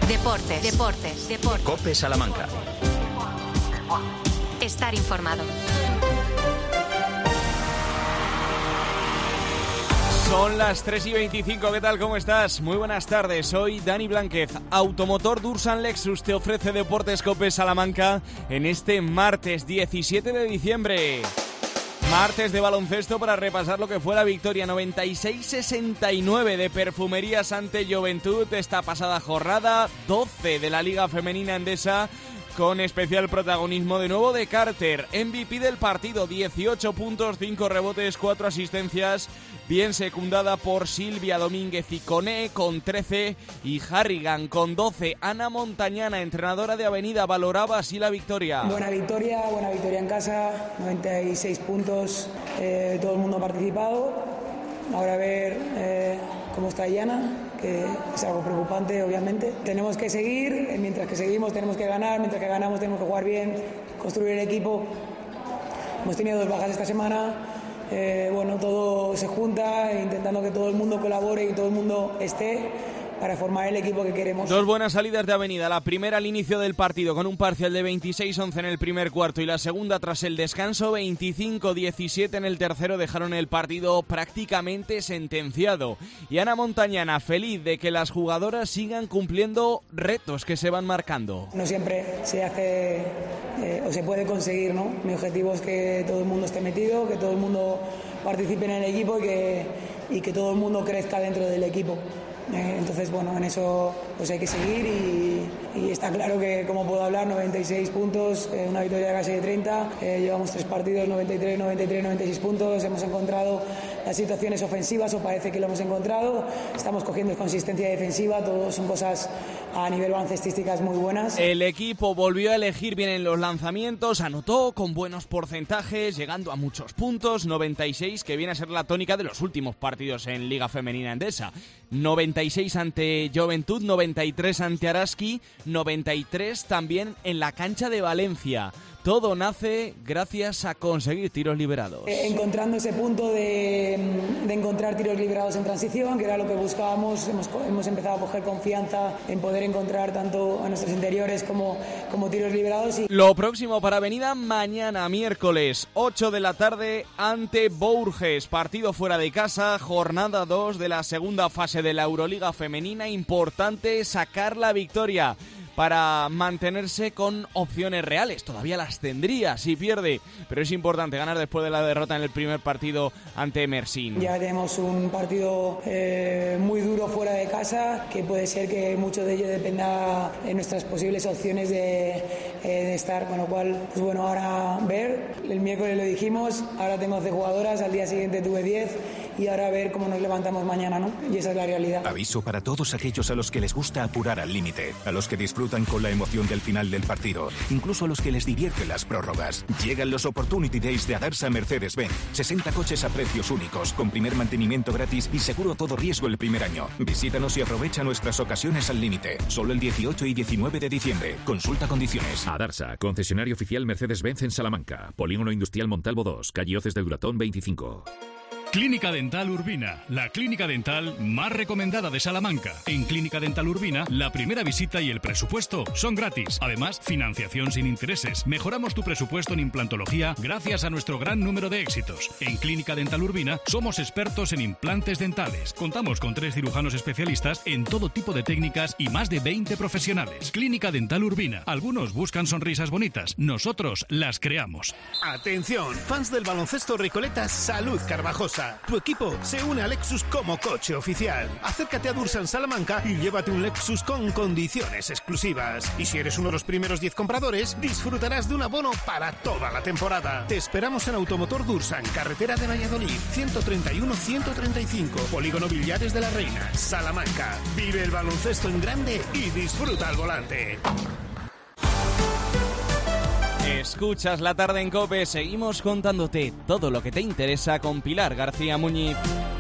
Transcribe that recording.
Deportes. COPE Salamanca. Estar informado. Son las 3:25, ¿qué tal? ¿Cómo estás? Muy buenas tardes, soy Dani Blánquez. Automotor Dursan Lexus te ofrece Deportes COPE Salamanca en este martes 17 de diciembre. Martes de baloncesto para repasar lo que fue la victoria 96-69 de Perfumerías ante Joventut esta pasada jornada, 12 de la Liga Femenina Endesa, con especial protagonismo de nuevo de Carter, MVP del partido, 18 puntos, 5 rebotes, 4 asistencias, bien secundada por Silvia Domínguez y Coné con 13 y Harrigan con 12. Ana Montañana, entrenadora de Avenida, valoraba así la victoria. Buena victoria en casa, 96 puntos, todo el mundo ha participado. Ahora a ver cómo está Iana, que es algo preocupante, obviamente. Tenemos que seguir, mientras que seguimos tenemos que ganar, mientras que ganamos tenemos que jugar bien, construir el equipo. Hemos tenido 2 bajas esta semana, todo se junta, intentando que todo el mundo colabore y todo el mundo esté para formar el equipo que queremos. 2 buenas salidas de Avenida, la primera al inicio del partido con un parcial de 26-11 en el primer cuarto y la segunda tras el descanso 25-17 en el tercero dejaron el partido prácticamente sentenciado. Y Ana Montañana feliz de que las jugadoras sigan cumpliendo retos que se van marcando. No siempre se hace o se puede conseguir, ¿no? Mi objetivo es que todo el mundo esté metido, que todo el mundo participe en el equipo y que todo el mundo crezca dentro del equipo. Entonces, en eso pues hay que seguir y está claro que, como puedo hablar, 96 puntos, una victoria casi de 30, llevamos 3 partidos, 93, 96 puntos, hemos encontrado las situaciones ofensivas, o parece que lo hemos encontrado, estamos cogiendo consistencia defensiva, todo son cosas a nivel baloncestísticas muy buenas. El equipo volvió a elegir bien en los lanzamientos, anotó con buenos porcentajes, llegando a muchos puntos, 96, que viene a ser la tónica de los últimos partidos en Liga Femenina Endesa. 96 ante Joventut, 93 ante Araski, 93 también en la cancha de Valencia. Todo nace gracias a conseguir tiros liberados. Encontrando ese punto de encontrar tiros liberados en transición, que era lo que buscábamos, hemos empezado a coger confianza en poder encontrar tanto a nuestros interiores como tiros liberados. Lo próximo para Avenida mañana, miércoles, 8 de la tarde, ante Bourges. Partido fuera de casa, jornada 2 de la segunda fase de la Euroliga Femenina. Importante sacar la victoria para mantenerse con opciones reales. Todavía las tendría si pierde, pero es importante ganar después de la derrota en el primer partido ante Mersin. Ya tenemos un partido muy duro fuera de casa, que puede ser que mucho de ello dependa de nuestras posibles opciones de estar, con lo cual, ahora ver. El miércoles lo dijimos, ahora tengo 11 jugadoras, al día siguiente tuve 10 y ahora a ver cómo nos levantamos mañana, ¿no? Y esa es la realidad. Aviso para todos aquellos a los que les gusta apurar al límite, a los que disfrutan con la emoción del final del partido, incluso a los que les divierten las prórrogas. Llegan los Opportunity Days de Adarsa Mercedes-Benz. 60 coches a precios únicos, con primer mantenimiento gratis y seguro todo riesgo el primer año. Visítanos y aprovecha nuestras ocasiones al límite. Solo el 18 y 19 de diciembre. Consulta condiciones. Adarsa, concesionario oficial Mercedes-Benz en Salamanca. Polígono Industrial Montalvo 2, calle Oces del Duratón 25. Clínica Dental Urbina, la clínica dental más recomendada de Salamanca. En Clínica Dental Urbina, la primera visita y el presupuesto son gratis. Además, financiación sin intereses. Mejoramos tu presupuesto en implantología gracias a nuestro gran número de éxitos. En Clínica Dental Urbina somos expertos en implantes dentales. Contamos con 3 cirujanos especialistas en todo tipo de técnicas y más de 20 profesionales. Clínica Dental Urbina. Algunos buscan sonrisas bonitas, nosotros las creamos. Atención, fans del baloncesto Recoletas Salud Carvajosa. Tu equipo se une a Lexus como coche oficial. Acércate a Dursan Salamanca y llévate un Lexus con condiciones exclusivas. Y si eres uno de los primeros 10 compradores, disfrutarás de un abono para toda la temporada. Te esperamos en Automotor Dursan, carretera de Valladolid, 131-135, Polígono Villares de la Reina, Salamanca. Vive el baloncesto en grande y disfruta al volante. Escuchas La Tarde en COPE, seguimos contándote todo lo que te interesa con Pilar García Muñiz.